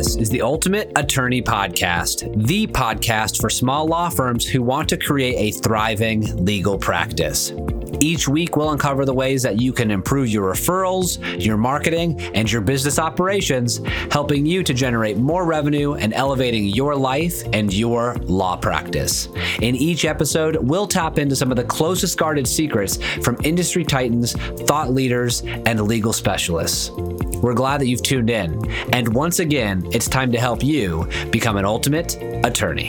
This is the Ultimate Attorney Podcast, the podcast for small law firms who want to create a thriving legal practice. Each week, we'll uncover the ways that you can improve your referrals, your marketing, and your business operations, helping you to generate more revenue and elevating your life and your law practice. In each episode, we'll tap into some of the closest guarded secrets from industry titans, thought leaders, and legal specialists. We're glad that you've tuned in. And once again, it's time to help you become an ultimate attorney.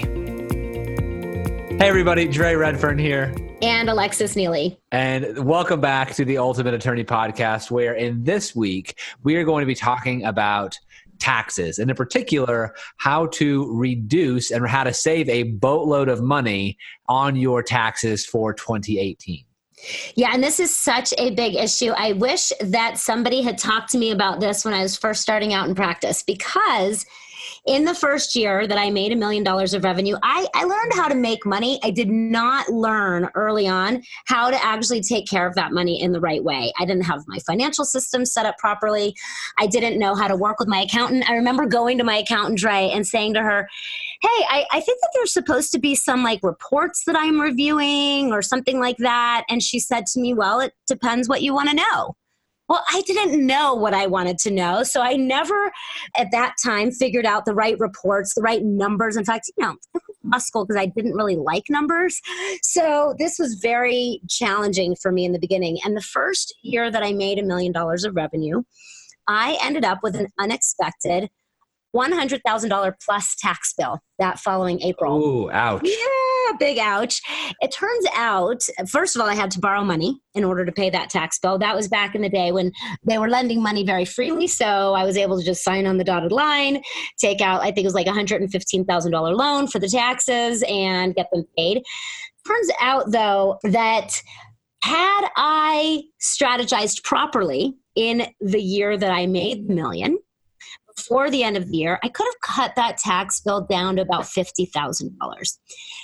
Hey everybody, Dre Redfern here. And Alexis Neely. And welcome back to the Ultimate Attorney Podcast, where in this week, we are going to be talking about taxes, and in particular, how to reduce and how to save a boatload of money on your taxes for 2018. Yeah, and this is such a big issue. I wish that somebody had talked to me about this when I was first starting out in practice, because in the first year that I made $1 million of revenue, I learned how to make money. I did not learn early on how to actually take care of that money in the right way. I didn't have my financial system set up properly. I didn't know how to work with my accountant. I remember going to my accountant, Dre, and saying to her, hey, I think that there's supposed to be some like reports that I'm reviewing or something like that. And she said to me, well, it depends what you want to know. Well, I didn't know what I wanted to know. So I never at that time figured out the right reports, the right numbers. In fact, it was law school because I didn't really like numbers. So this was very challenging for me in the beginning. And the first year that I made $1 million of revenue, I ended up with an unexpected $100,000 plus tax bill that following April. Ooh, ouch. Yeah, big ouch. It turns out, first of all, I had to borrow money in order to pay that tax bill. That was back in the day when they were lending money very freely. So I was able to just sign on the dotted line, take out, I think it was like $115,000 loan for the taxes and get them paid. Turns out, though, that had I strategized properly in the year that I made $1 million, before the end of the year, I could have cut that tax bill down to about $50,000.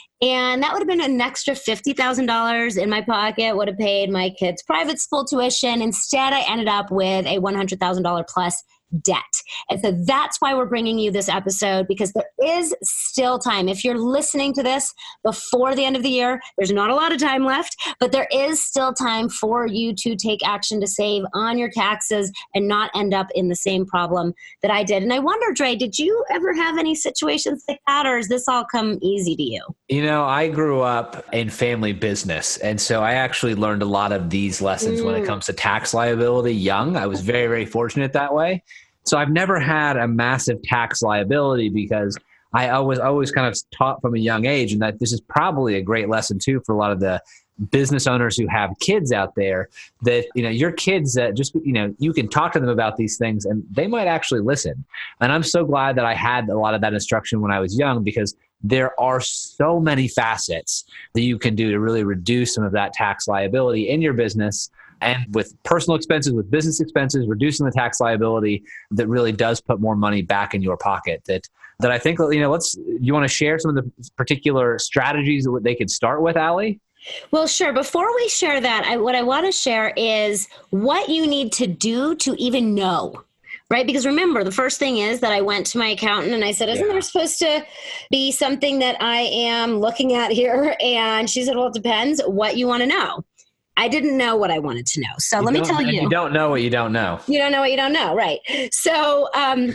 And that would have been an extra $50,000 in my pocket, would have paid my kids' private school tuition. Instead, I ended up with a $100,000 plus debt. And so that's why we're bringing you this episode, because there is still time. If you're listening to this before the end of the year, there's not a lot of time left, but there is still time for you to take action to save on your taxes and not end up in the same problem that I did. And I wonder, Dre, did you ever have any situations like that, or has this all come easy to you? I grew up in family business, and so I actually learned a lot of these lessons when it comes to tax liability young. I was very, very fortunate that way. So I've never had a massive tax liability because I always kind of taught from a young age, and that this is probably a great lesson too for a lot of the business owners who have kids out there, that, your kids that just, you can talk to them about these things and they might actually listen. And I'm so glad that I had a lot of that instruction when I was young, because there are so many facets that you can do to really reduce some of that tax liability in your business. And with personal expenses, with business expenses, reducing the tax liability that really does put more money back in your pocket. That I think, you want to share some of the particular strategies that they could start with, Allie? Well, sure. Before we share that, what I want to share is what you need to do to even know. Right? Because remember, the first thing is that I went to my accountant and I said, isn't there supposed to be something that I am looking at here? And she said, well, it depends what you want to know. I didn't know what I wanted to know. So let me tell you. You don't know what you don't know. You don't know what you don't know. Right. So,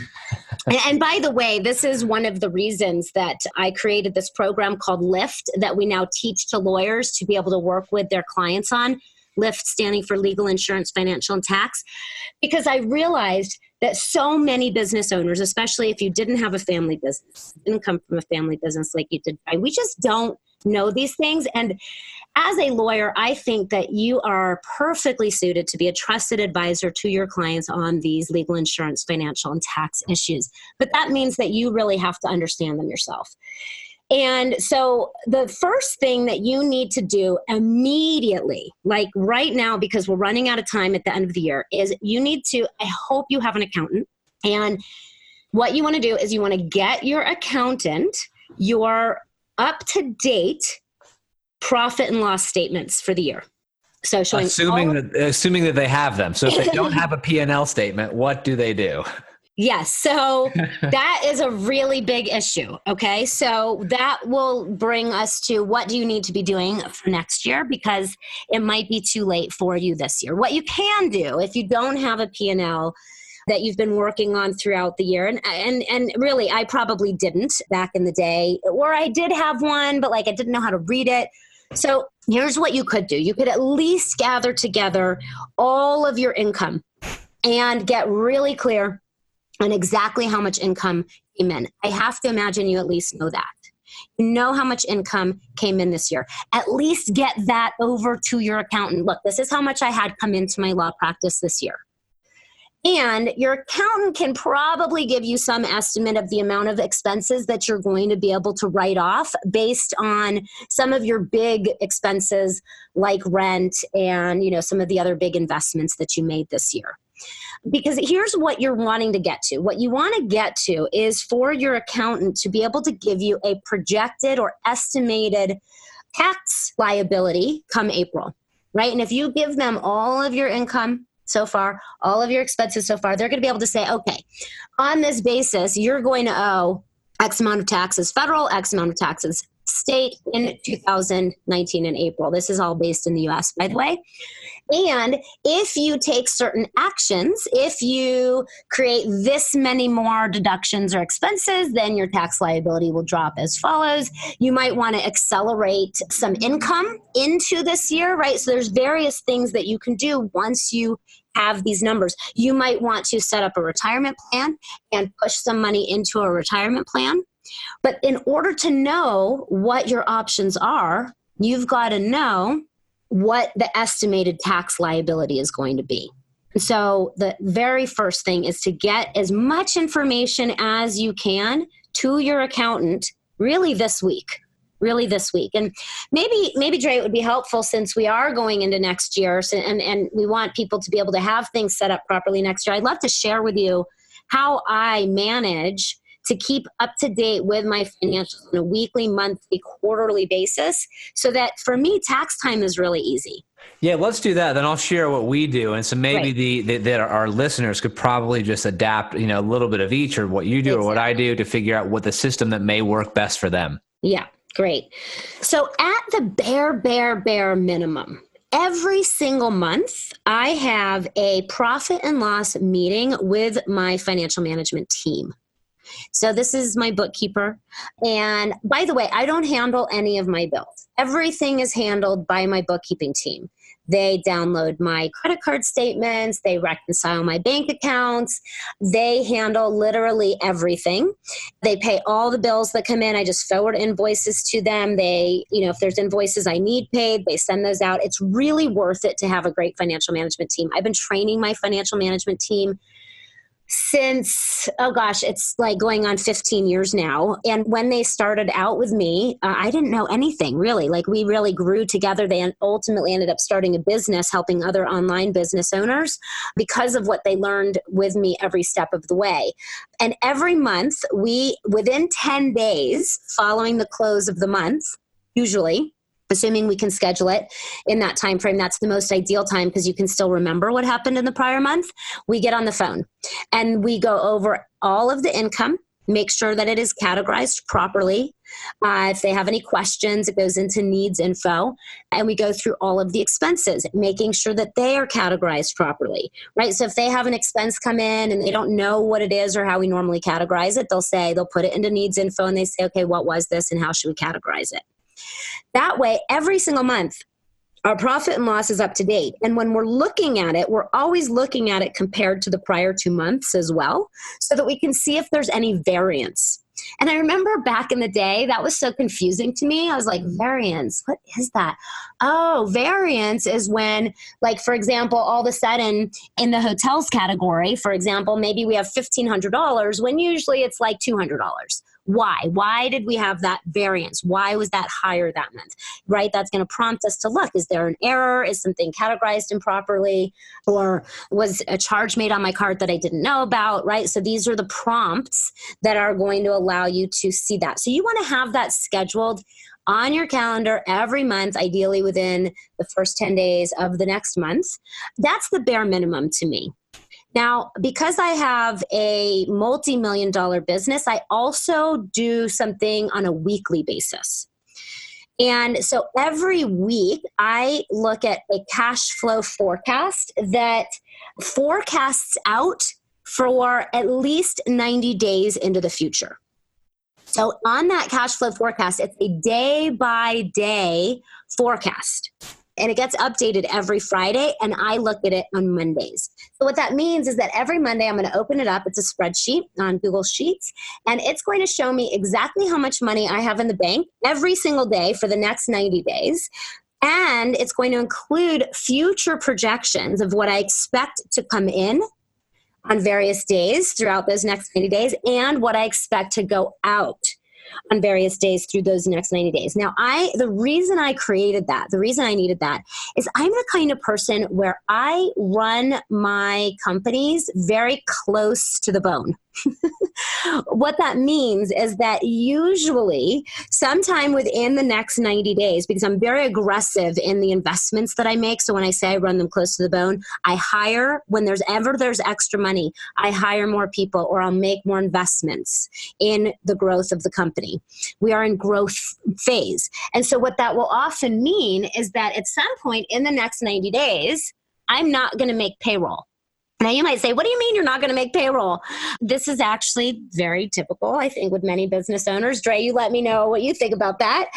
and by the way, this is one of the reasons that I created this program called LIFT that we now teach to lawyers to be able to work with their clients on. LIFT standing for Legal, Insurance, Financial, and Tax. Because I realized that so many business owners, especially if you didn't have a family business, didn't come from a family business like you did, we just don't know these things. And as a lawyer, I think that you are perfectly suited to be a trusted advisor to your clients on these legal, insurance, financial, and tax issues. But that means that you really have to understand them yourself. And so the first thing that you need to do immediately, like right now, because we're running out of time at the end of the year, is you need to, I hope you have an accountant. And what you want to do is you want to get your accountant your up-to-date profit and loss statements for the year. So showing assuming that they have them. So if they don't have a P&L statement, what do they do? Yes. So that is a really big issue. Okay. So that will bring us to what do you need to be doing for next year? Because it might be too late for you this year. What you can do if you don't have a P&L that you've been working on throughout the year. And really, I probably didn't back in the day, or I did have one, but like I didn't know how to read it. So here's what you could do. You could at least gather together all of your income and get really clear on exactly how much income came in. I have to imagine you at least know that. You know how much income came in this year. At least get that over to your accountant. Look, this is how much I had come into my law practice this year. And your accountant can probably give you some estimate of the amount of expenses that you're going to be able to write off based on some of your big expenses like rent and, some of the other big investments that you made this year. Because here's what you're wanting to get to. What you want to get to is for your accountant to be able to give you a projected or estimated tax liability come April, right? And if you give them all of your income so far, all of your expenses so far, they're going to be able to say, okay, on this basis, you're going to owe X amount of taxes federal, X amount of taxes state in 2019 in April. This is all based in the US, by the way. And if you take certain actions, if you create this many more deductions or expenses, then your tax liability will drop as follows. You might want to accelerate some income into this year, right? So there's various things that you can do once you have these numbers. You might want to set up a retirement plan and push some money into a retirement plan. But in order to know what your options are, you've got to know what the estimated tax liability is going to be. So the very first thing is to get as much information as you can to your accountant really this week. And maybe Dre, it would be helpful since we are going into next year and we want people to be able to have things set up properly next year. I'd love to share with you how I manage to keep up to date with my financials on a weekly, monthly, quarterly basis so that for me, tax time is really easy. Yeah, let's do that. Then I'll share what we do. And so maybe that our listeners could probably just adapt, a little bit of each or what you do or what I do to figure out what the system that may work best for them. Yeah, great. So at the bare minimum, every single month, I have a profit and loss meeting with my financial management team. So this is my bookkeeper. And by the way, I don't handle any of my bills. Everything is handled by my bookkeeping team. They download my credit card statements. They reconcile my bank accounts. They handle literally everything. They pay all the bills that come in. I just forward invoices to them. They, if there's invoices I need paid, they send those out. It's really worth it to have a great financial management team. I've been training my financial management team since, it's like going on 15 years now. And when they started out with me, I didn't know anything really. Like we really grew together. They ultimately ended up starting a business helping other online business owners because of what they learned with me every step of the way. And every month within 10 days following the close of the month, usually, assuming we can schedule it in that time frame, that's the most ideal time because you can still remember what happened in the prior month. We get on the phone and we go over all of the income, make sure that it is categorized properly. If they have any questions, it goes into needs info, and we go through all of the expenses, making sure that they are categorized properly, right? So if they have an expense come in and they don't know what it is or how we normally categorize it, they'll put it into needs info and they say, okay, what was this and how should we categorize it? That way, every single month, our profit and loss is up to date. And when we're looking at it, we're always looking at it compared to the prior 2 months as well, so that we can see if there's any variance. And I remember back in the day, that was so confusing to me. I was like, variance, what is that? Oh, variance is when, like, for example, all of a sudden in the hotels category, for example, maybe we have $1,500 when usually it's like $200. Why? Why did we have that variance? Why was that higher that month? Right? That's going to prompt us to look. Is there an error? Is something categorized improperly? Or was a charge made on my card that I didn't know about? Right? So these are the prompts that are going to allow you to see that. So you want to have that scheduled on your calendar every month, ideally within the first 10 days of the next month. That's the bare minimum to me. Now, because I have a multi-million dollar business, I also do something on a weekly basis. And so every week I look at a cash flow forecast that forecasts out for at least 90 days into the future. So on that cash flow forecast, it's a day by day forecast. And it gets updated every Friday, and I look at it on Mondays. So what that means is that every Monday I'm going to open it up. It's a spreadsheet on Google Sheets, and it's going to show me exactly how much money I have in the bank every single day for the next 90 days. And it's going to include future projections of what I expect to come in on various days throughout those next 90 days and what I expect to go out on various days through those next 90 days. Now, the reason I created that, the reason I needed that is I'm the kind of person where I run my companies very close to the bone. What that means is that usually sometime within the next 90 days, because I'm very aggressive in the investments that I make. So when I say I run them close to the bone, I hire, when there's extra money, I hire more people or I'll make more investments in the growth of the company. We are in growth phase. And so what that will often mean is that at some point in the next 90 days, I'm not going to make payroll. Now you might say, what do you mean you're not going to make payroll? This is actually very typical, I think, with many business owners. Dre, you let me know what you think about that.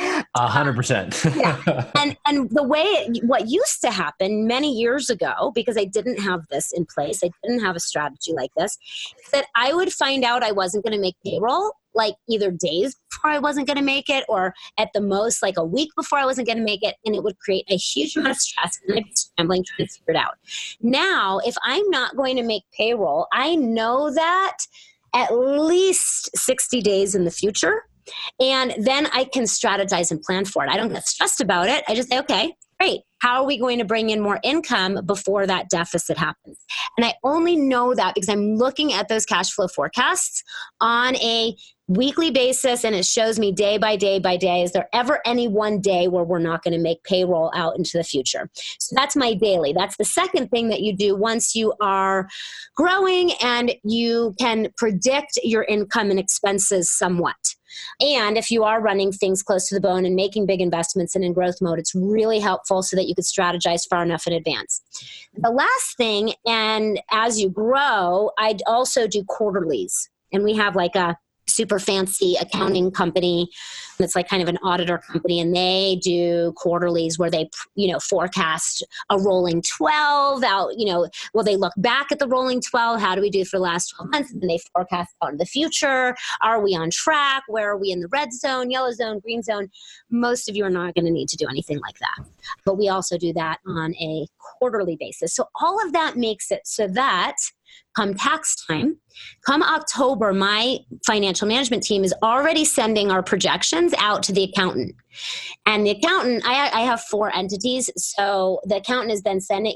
100%. Yeah. And the way what used to happen many years ago, because I didn't have this in place, I didn't have a strategy like this, is that I would find out I wasn't going to make payroll like either days before I wasn't going to make it or at the most like a week before I wasn't going to make it. And it would create a huge amount of stress and I'd be scrambling trying to figure it out. Now, if I'm not going to make payroll, I know that at least 60 days in the future. And then I can strategize and plan for it. I don't get stressed about it. I just say, okay, great. How are we going to bring in more income before that deficit happens? And I only know that because I'm looking at those cash flow forecasts on a weekly basis, and it shows me day by day by day, is there ever any one day where we're not going to make payroll out into the future? So that's my daily. That's the second thing that you do once you are growing and you can predict your income and expenses somewhat. And if you are running things close to the bone and making big investments and in growth mode, it's really helpful so that you could strategize far enough in advance. The last thing, and as you grow, I'd also do quarterlies. And we have like a super fancy accounting company that's like kind of an auditor company, and they do quarterlies where they, forecast a rolling 12 out, will they look back at the rolling 12? How do we do for the last 12 months? And they forecast out in the future. Are we on track? Where are we in the red zone, yellow zone, green zone? Most of you are not going to need to do anything like that. But we also do that on a quarterly basis. So all of that makes it so that come tax time, come October, my financial management team is already sending our projections out to the accountant. And the accountant, I have 4 entities. So the accountant is then sending,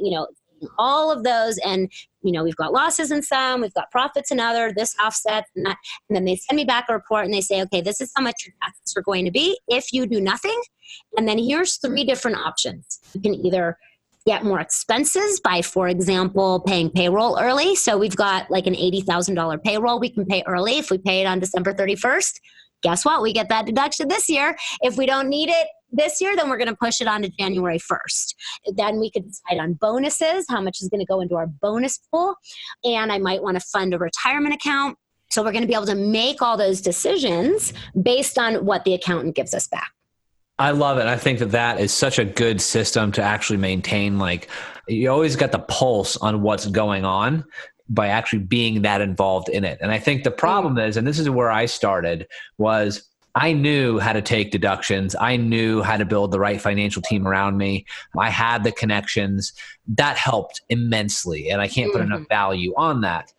all of those. And, we've got losses in some, we've got profits in other, this offsets and that. And then they send me back a report and they say, okay, this is how much your taxes are going to be if you do nothing. And then here's 3 different options. You can either get more expenses by, for example, paying payroll early. So we've got like an $80,000 payroll we can pay early. If we pay it on December 31st, guess what? We get that deduction this year. If we don't need it this year, then we're going to push it on to January 1st. Then we could decide on bonuses, how much is going to go into our bonus pool. And I might want to fund a retirement account. So we're going to be able to make all those decisions based on what the accountant gives us back. I love it. I think that is such a good system to actually maintain. Like, you always got the pulse on what's going on by actually being that involved in it. And I think the problem is, and this is where I started, was I knew how to take deductions. I knew how to build the right financial team around me. I had the connections. That helped immensely. And I can't put enough value on that.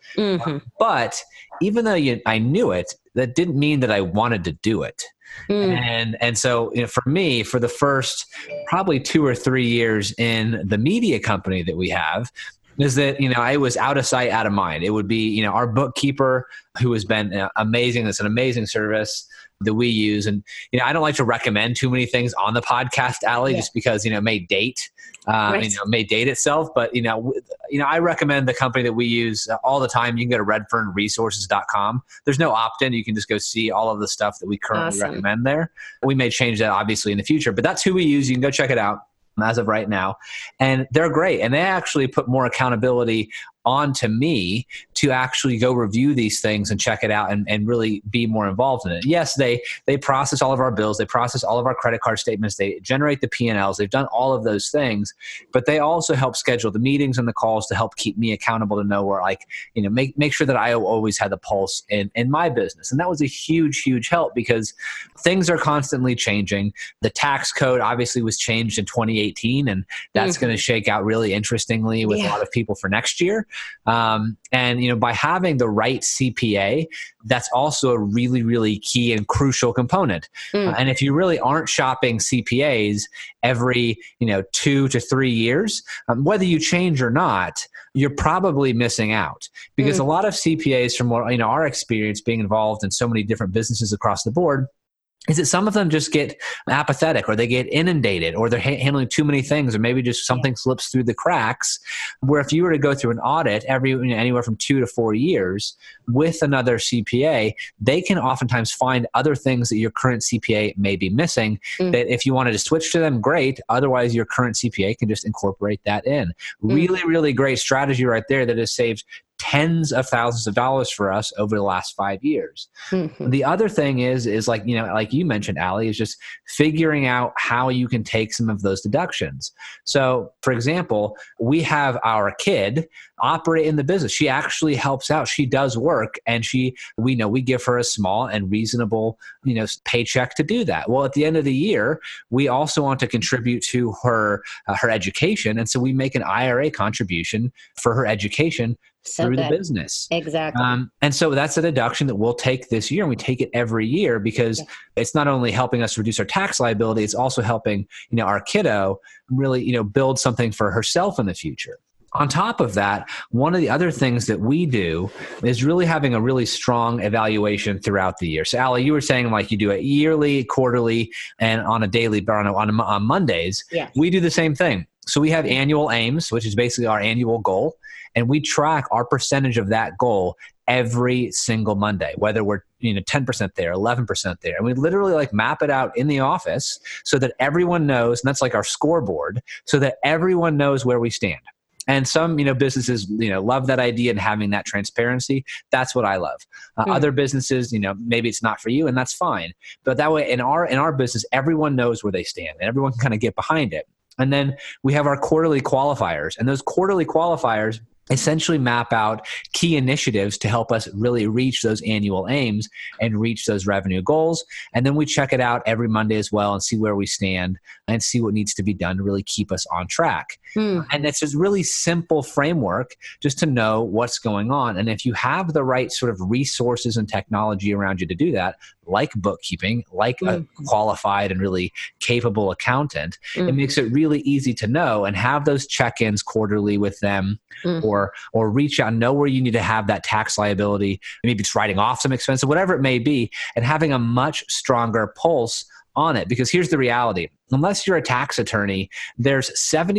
But even though I knew it, that didn't mean that I wanted to do it. And so, for me, for the first probably 2 or 3 years in the media company that we have, is that, I was out of sight, out of mind. It would be, our bookkeeper, who has been amazing. It's an amazing service. that we use. And, I don't like to recommend too many things on the podcast, Allie, just because, it may date, may date itself. But, I recommend the company that we use all the time. You can go to redfernresources.com. There's no opt-in. You can just go see all of the stuff that we currently recommend there. We may change that obviously in the future, but that's who we use. You can go check it out as of right now. And they're great. And they actually put more accountability onto me to actually go review these things and check it out and really be more involved in it. Yes, they process all of our bills. They process all of our credit card statements. They generate the P&Ls. They've done all of those things, but they also help schedule the meetings and the calls to help keep me accountable to know where, make sure that I always had the pulse in my business. And that was a huge, huge help because things are constantly changing. The tax code obviously was changed in 2018, and that's going to shake out really interestingly with a lot of people for next year. And by having the right CPA, that's also a really, really key and crucial component. And if you really aren't shopping CPAs every, 2 to 3 years, whether you change or not, you're probably missing out because a lot of CPAs from what, our experience being involved in so many different businesses across the board, is that some of them just get apathetic or they get inundated or they're handling too many things or maybe just something slips through the cracks, where if you were to go through an audit anywhere from 2 to 4 years with another CPA, they can oftentimes find other things that your current CPA may be missing that if you wanted to switch to them, great. Otherwise, your current CPA can just incorporate that in. Really, really great strategy right there that has saved tens of thousands of dollars for us over the last 5 years. The other thing is like you mentioned, Allie, is just figuring out how you can take some of those deductions. So for example, we have our kid operate in the business. She actually helps out. She does work and we give her a small and reasonable, paycheck to do that. Well, at the end of the year, we also want to contribute to her education. And so we make an IRA contribution for her education through the business. Exactly. And so that's a deduction that we'll take this year, and we take it every year because it's not only helping us reduce our tax liability, it's also helping, our kiddo really, build something for herself in the future. On top of that, one of the other things that we do is really having a really strong evaluation throughout the year. So, Allie, you were saying you do it yearly, quarterly, and on a daily, on Mondays. Yeah. We do the same thing. So we have annual aims, which is basically our annual goal, and we track our percentage of that goal every single Monday, whether we're 10% there, 11% there. And we literally map it out in the office so that everyone knows, and that's like our scoreboard, so that everyone knows where we stand. And some, businesses, love that idea and having that transparency. That's what I love. Other businesses, maybe it's not for you, and that's fine. But that way, in our business, everyone knows where they stand, and everyone can kind of get behind it. And then we have our quarterly qualifiers, and those quarterly qualifiers essentially map out key initiatives to help us really reach those annual aims and reach those revenue goals. And then we check it out every Monday as well and see where we stand and see what needs to be done to really keep us on track. And it's a really simple framework just to know what's going on. And if you have the right sort of resources and technology around you to do that, like bookkeeping, like a qualified and really capable accountant, it makes it really easy to know and have those check-ins quarterly with them or reach out and know where you need to have that tax liability. Maybe it's writing off some expenses, whatever it may be, and having a much stronger pulse on it. Because here's the reality. Unless you're a tax attorney, there's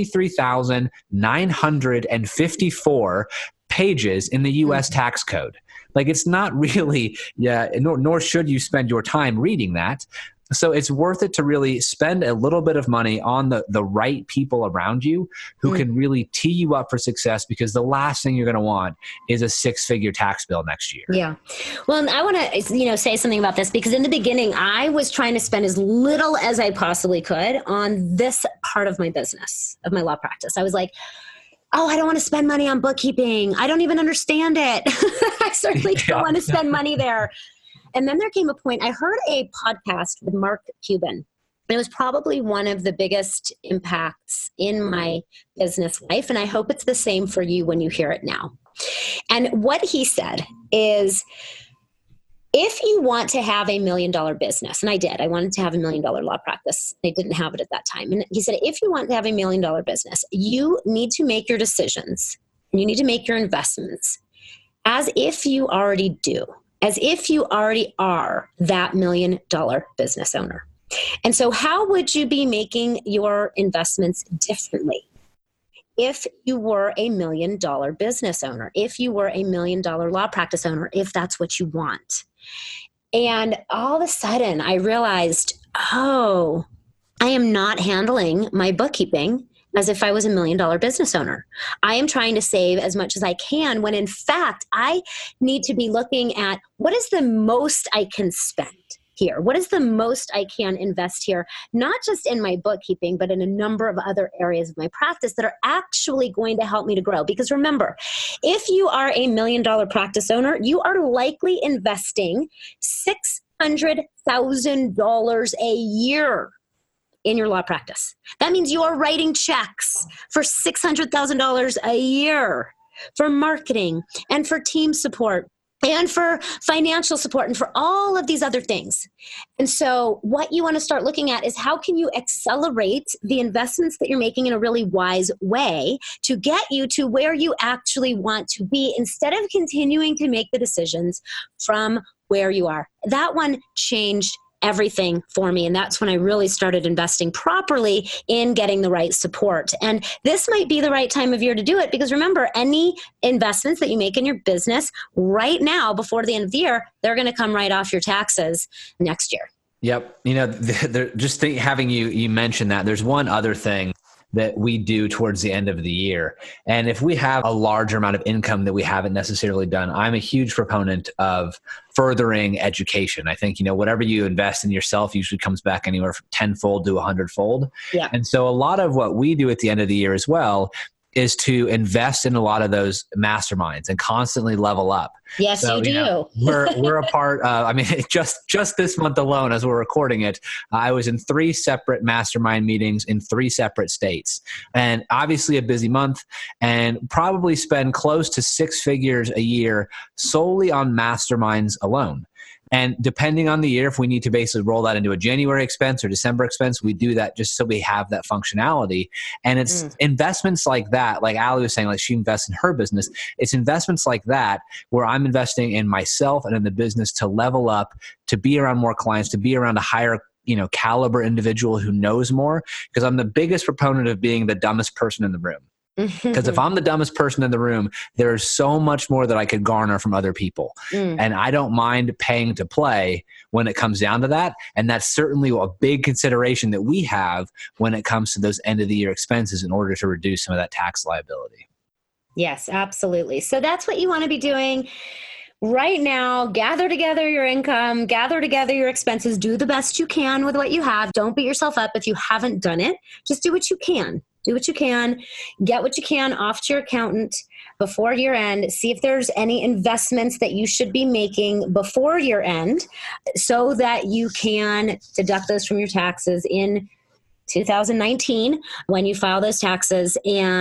73,954 pages in the U.S. tax code. It's not really, nor should you spend your time reading that. So it's worth it to really spend a little bit of money on the right people around you who can really tee you up for success, because the last thing you're going to want is a 6-figure tax bill next year. Yeah. Well, and I want to, say something about this, because in the beginning, I was trying to spend as little as I possibly could on this part of my business, of my law practice. I was like, oh, I don't want to spend money on bookkeeping. I don't even understand it. I certainly don't want to spend money there. And then there came a point, I heard a podcast with Mark Cuban. It was probably one of the biggest impacts in my business life. And I hope it's the same for you when you hear it now. And what he said is, if you want to have $1 million business, and I wanted to have $1 million law practice. I didn't have it at that time. And he said, if you want to have $1 million business, you need to make your decisions and you need to make your investments as if you already do. as if you already are that $1 million business owner. And so how would you be making your investments differently if you were a $1 million business owner, if you were a $1 million law practice owner, if that's what you want? And all of a sudden I realized, I am not handling my bookkeeping as if I was a $1 million business owner. I am trying to save as much as I can when in fact I need to be looking at what is the most I can spend here? What is the most I can invest here? Not just in my bookkeeping, but in a number of other areas of my practice that are actually going to help me to grow. Because remember, if you are a $1 million practice owner, you are likely investing $600,000 a year in your law practice. That means you are writing checks for $600,000 a year for marketing and for team support and for financial support and for all of these other things. And so what you want to start looking at is how can you accelerate the investments that you're making in a really wise way to get you to where you actually want to be instead of continuing to make the decisions from where you are. That one changed everything for me. And that's when I really started investing properly in getting the right support. And this might be the right time of year to do it because remember, any investments that you make in your business right now before the end of the year, they're going to come right off your taxes next year. Yep. Having you mention that, there's one other thing that we do towards the end of the year. And if we have a larger amount of income that we haven't necessarily done, I'm a huge proponent of furthering education. I think, whatever you invest in yourself usually comes back anywhere from 10-fold to 100-fold. Yeah. And so a lot of what we do at the end of the year as well is to invest in a lot of those masterminds and constantly level up. Yes, so, you do. We're a part of, just this month alone, as we're recording it, I was in 3 separate mastermind meetings in 3 separate states. And obviously a busy month, and probably spend close to 6 figures a year solely on masterminds alone. And depending on the year, if we need to basically roll that into a January expense or December expense, we do that just so we have that functionality. And it's investments like that, like Ali was saying, like she invests in her business. It's investments like that where I'm investing in myself and in the business to level up, to be around more clients, to be around a higher caliber individual who knows more. Because I'm the biggest proponent of being the dumbest person in the room. Because if I'm the dumbest person in the room, there's so much more that I could garner from other people. And I don't mind paying to play when it comes down to that. And that's certainly a big consideration that we have when it comes to those end of the year expenses in order to reduce some of that tax liability. Yes, absolutely. So that's what you want to be doing right now. Gather together your income, gather together your expenses, do the best you can with what you have. Don't beat yourself up if you haven't done it. Just do what you can. Do what you can, get what you can off to your accountant before year end. See if there's any investments that you should be making before year end so that you can deduct those from your taxes in 2019 when you file those taxes.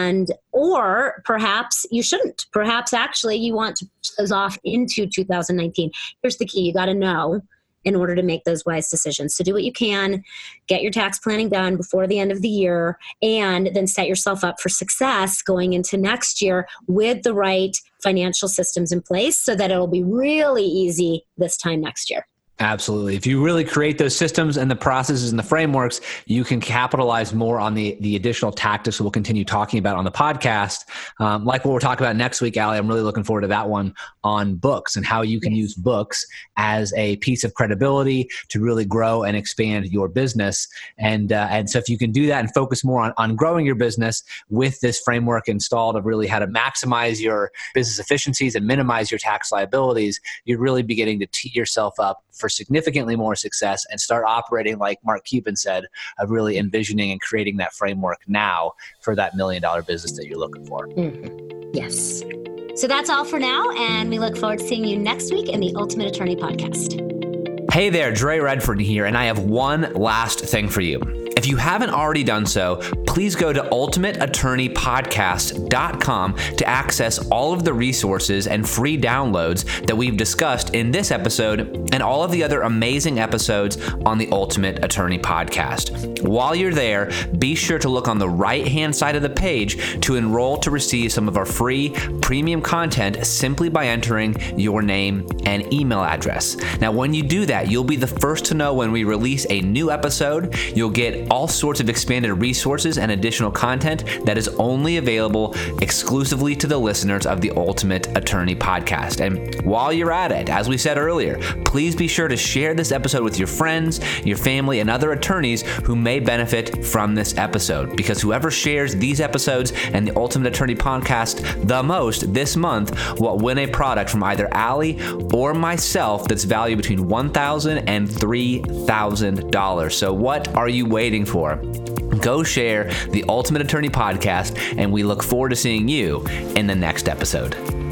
Or perhaps you shouldn't. Perhaps actually you want to push those off into 2019. Here's the key. You got to know in order to make those wise decisions. So do what you can, get your tax planning done before the end of the year, and then set yourself up for success going into next year with the right financial systems in place so that it'll be really easy this time next year. Absolutely. If you really create those systems and the processes and the frameworks, you can capitalize more on the additional tactics we'll continue talking about on the podcast. Like what we're talking about next week, Ali, I'm really looking forward to that one on books and how you can use books as a piece of credibility to really grow and expand your business. And so if you can do that and focus more on growing your business with this framework installed of really how to maximize your business efficiencies and minimize your tax liabilities, you're really beginning to tee yourself up for significantly more success and start operating like Mark Cuban said, of really envisioning and creating that framework now for that $1 million business that you're looking for. Yes. So that's all for now, and we look forward to seeing you next week in the Ultimate Attorney Podcast. Hey there, Dre Redford here, and I have one last thing for you. If you haven't already done so, please go to ultimateattorneypodcast.com to access all of the resources and free downloads that we've discussed in this episode and all of the other amazing episodes on the Ultimate Attorney Podcast. While you're there, be sure to look on the right-hand side of the page to enroll to receive some of our free premium content simply by entering your name and email address. Now, when you do that, you'll be the first to know when we release a new episode. You'll get all sorts of expanded resources and additional content that is only available exclusively to the listeners of the Ultimate Attorney Podcast. And while you're at it, as we said earlier, please be sure to share this episode with your friends, your family, and other attorneys who may benefit from this episode, because whoever shares these episodes and the Ultimate Attorney Podcast the most this month will win a product from either Allie or myself that's valued between $1,000 and $3,000. So what are you waiting for? Go share the Ultimate Attorney Podcast, and we look forward to seeing you in the next episode.